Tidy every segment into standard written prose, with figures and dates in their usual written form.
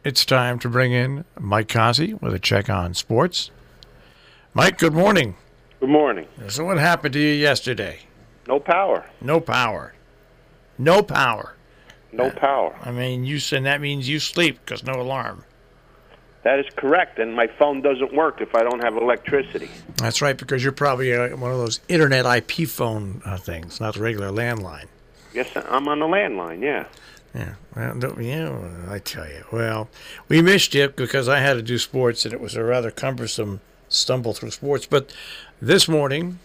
it's time to bring in Mike Kazi with a check on sports. Mike, good morning. Good morning. So what happened to you yesterday? No power. No power. No power. No power. I mean, and that means you sleep because no alarm. That is correct, and my phone doesn't work if I don't have electricity. That's right, because you're probably one of those internet IP phone things, not the regular landline. Yes, I'm on the landline, yeah. Yeah, well, I tell you. Well, we missed you because I had to do sports, and it was a rather cumbersome stumble through sports. But this morning,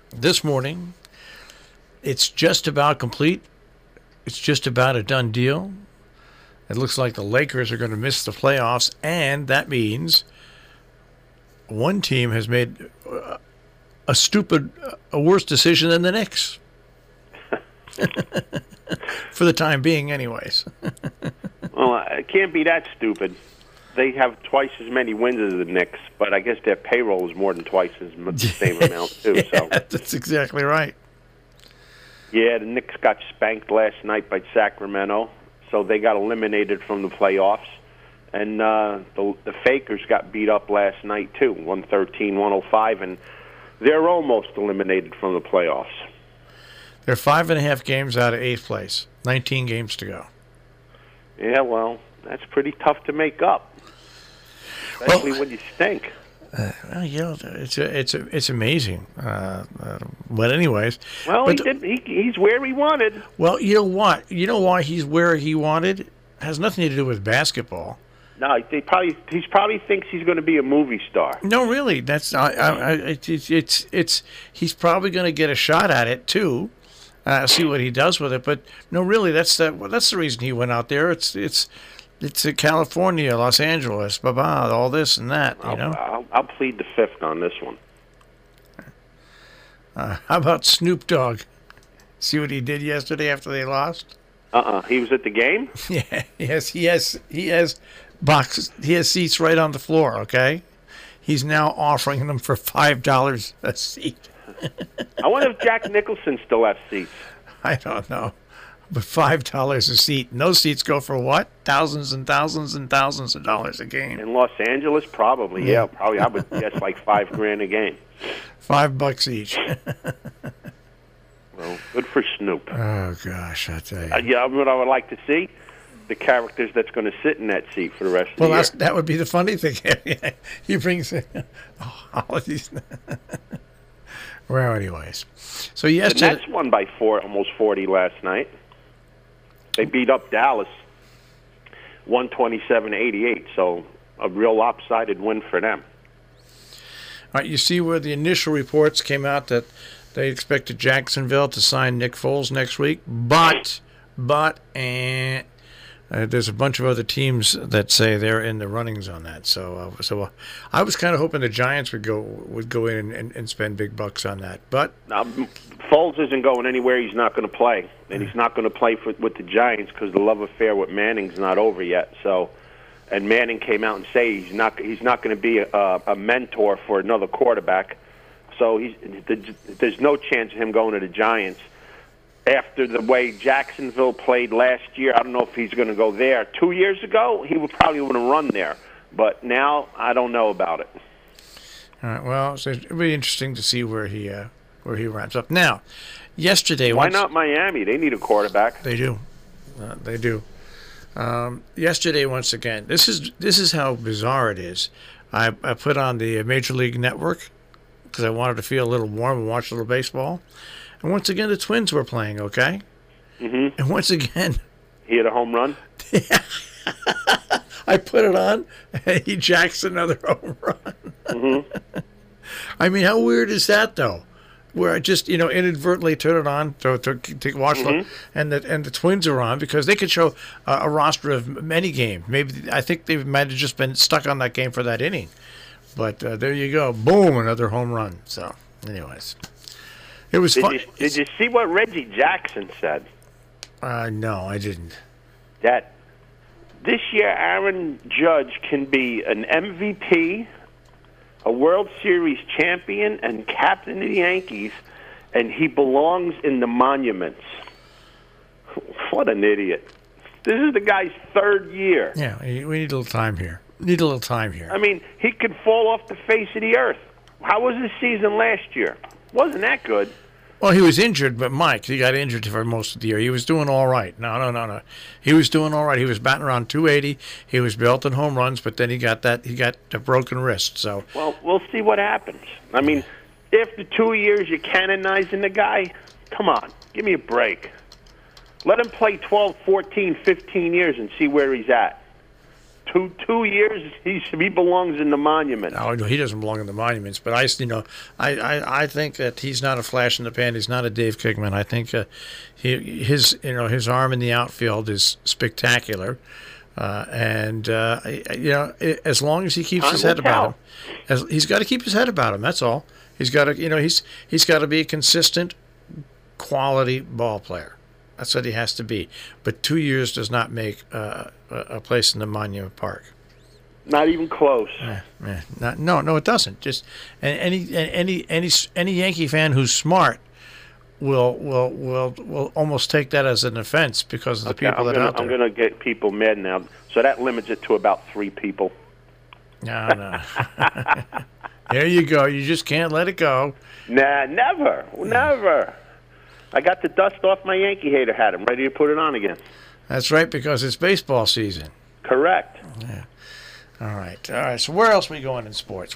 it's just about complete. It's just about a done deal. It looks like the Lakers are going to miss the playoffs, and that means one team has made a worse decision than the Knicks. For the time being, anyways. Well, it can't be that stupid. They have twice as many wins as the Knicks, but I guess their payroll is more than twice the same amount, too. Yeah, So that's exactly right. Yeah, the Knicks got spanked last night by Sacramento, so they got eliminated from the playoffs. And the Fakers got beat up last night, too, 113-105, and they're almost eliminated from the playoffs. They're 5.5 games out of 8th place. 19 games to go. Yeah, well, that's pretty tough to make up, especially when you stink. Well, it's amazing. But anyways, well, he's where he wanted. Well, you know what? You know why he's where he wanted? It has nothing to do with basketball. No, he probably thinks he's going to be a movie star. No, really, that's he's probably going to get a shot at it too. See what he does with it, but no, really, that's the reason he went out there. It's California, Los Angeles, all this and that. You know, I'll plead the fifth on this one. How about Snoop Dogg? See what he did yesterday after they lost? He was at the game. Yeah, yes, he has boxes. He has seats right on the floor. Okay, he's now offering them for $5 a seat. I wonder if Jack Nicholson still has seats. I don't know. But $5 a seat. And those seats go for what? Thousands and thousands and thousands of dollars a game. In Los Angeles, probably. Yeah, probably. I would guess like $5,000 a game. $5 each. Well, good for Snoop. Oh, gosh, I tell you. Yeah, what I would like to see, the characters that's going to sit in that seat for the rest of the year. Well, that would be the funny thing. He brings all of these... Well, anyways. So yesterday... The Nets won by almost 40 last night. They beat up Dallas 127-88, so a real lopsided win for them. All right, you see where the initial reports came out that they expected Jacksonville to sign Nick Foles next week, but there's a bunch of other teams that say they're in the runnings on that. So I was kind of hoping the Giants would go in and spend big bucks on that. But now, Foles isn't going anywhere. He's not going to play, and he's not going to play with the Giants because the love affair with Manning's not over yet. So, and Manning came out and said he's not going to be a mentor for another quarterback. So there's no chance of him going to the Giants. After the way Jacksonville played last year, I don't know if he's going to go there. 2 years ago, he would probably want to run there. But now, I don't know about it. All right, well, so it'll be interesting to see where he wraps up. Now, yesterday... Why not Miami? They need a quarterback. They do. They do. Yesterday, once again, this is how bizarre it is. I put on the Major League Network because I wanted to feel a little warm and watch a little baseball. And once again, the Twins were playing, okay? Mm-hmm. And once again... He hit a home run? I put it on, and he jacks another home run. Mm-hmm. I mean, how weird is that, though? Where I just, inadvertently turn it on to watch them, and the Twins are on because they could show a roster of many games. Maybe I think they might have just been stuck on that game for that inning. But there you go. Boom, another home run. So, anyways... It was fun. Did you see what Reggie Jackson said? No, I didn't. That this year Aaron Judge can be an MVP, a World Series champion, and captain of the Yankees, and he belongs in the monuments. What an idiot. This is the guy's third year. Yeah, we need a little time here. I mean, he could fall off the face of the earth. How was his season last year? Wasn't that good? Well, he was injured, but Mike, he got injured for most of the year. He was doing all right. No. He was doing all right. He was batting around 280. He was belting home runs, but then he got a broken wrist. So, well, we'll see what happens. I mean, after 2 years, you're canonizing the guy? Come on, give me a break. Let him play 12, 14, 15 years and see where he's at. Two years, he belongs in the monument. No, he doesn't belong in the monuments. But I think that he's not a flash in the pan. He's not a Dave Kingman. I think his arm in the outfield is spectacular, and as long as he keeps his head about him, he's got to keep his head about him. That's all. He's got to, he's got to be a consistent, quality ball player. That's what he has to be. But 2 years does not make a place in the Monument Park. Not even close. No, it doesn't. Just any Yankee fan who's smart will almost take that as an offense because of the people that are out there. I'm going to get people mad now. So that limits it to about 3 people. No. There you go. You just can't let it go. Nah, never. I got the dust off my Yankee hater hat. I'm ready to put it on again. That's right, because it's baseball season. Correct. Yeah. All right. So where else are we going in sports?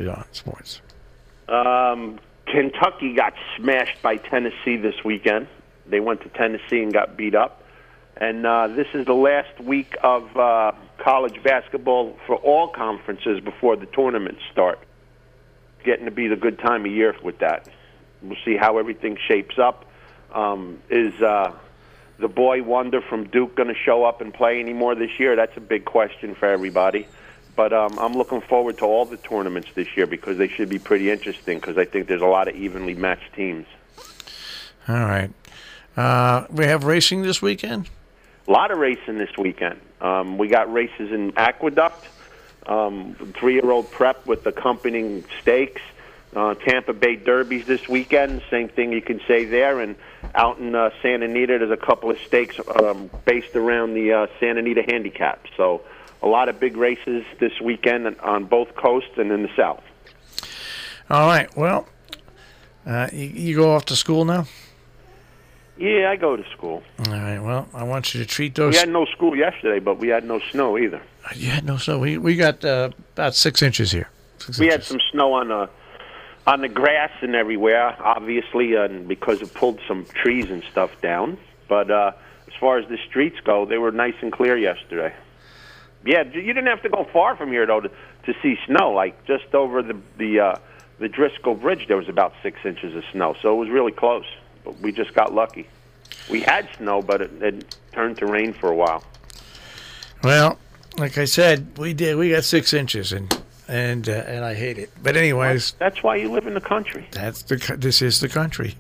Kentucky got smashed by Tennessee this weekend. They went to Tennessee and got beat up. And this is the last week of college basketball for all conferences before the tournaments start. Getting to be the good time of year with that. We'll see how everything shapes up. Is the boy wonder from Duke going to show up and play anymore this year? That's a big question for everybody. But I'm looking forward to all the tournaments this year because they should be pretty interesting because I think there's a lot of evenly matched teams. All right. We have racing this weekend? A lot of racing this weekend. We got races in Aqueduct, 3-year-old prep with accompanying stakes. Tampa Bay Derbies this weekend, same thing you can say there. And out in Santa Anita, there's a couple of stakes based around the Santa Anita handicap. So a lot of big races this weekend on both coasts and in the South. All right. Well, you go off to school now? Yeah, I go to school. All right. Well, I want you to treat those. We had no school yesterday, but we had no snow either. You had no snow. We got about 6 inches here. We had some snow on the grass and everywhere, obviously, because it pulled some trees and stuff down. But as far as the streets go, they were nice and clear yesterday. Yeah, you didn't have to go far from here, though, to see snow. Like, just over the Driscoll Bridge, there was about 6 inches of snow. So it was really close. But we just got lucky. We had snow, but it turned to rain for a while. Well, like I said, we did. We got 6 inches, and I hate it. But anyways, that's why you live in the country. This is the country.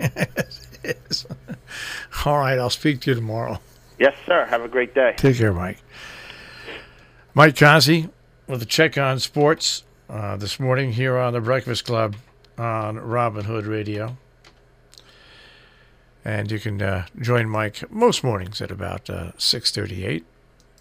All right, I'll speak to you tomorrow. Yes, sir. Have a great day. Take care, Mike. Mike Conzi with a check on sports this morning here on the Breakfast Club on Robin Hood Radio. And you can join Mike most mornings at about 6:38.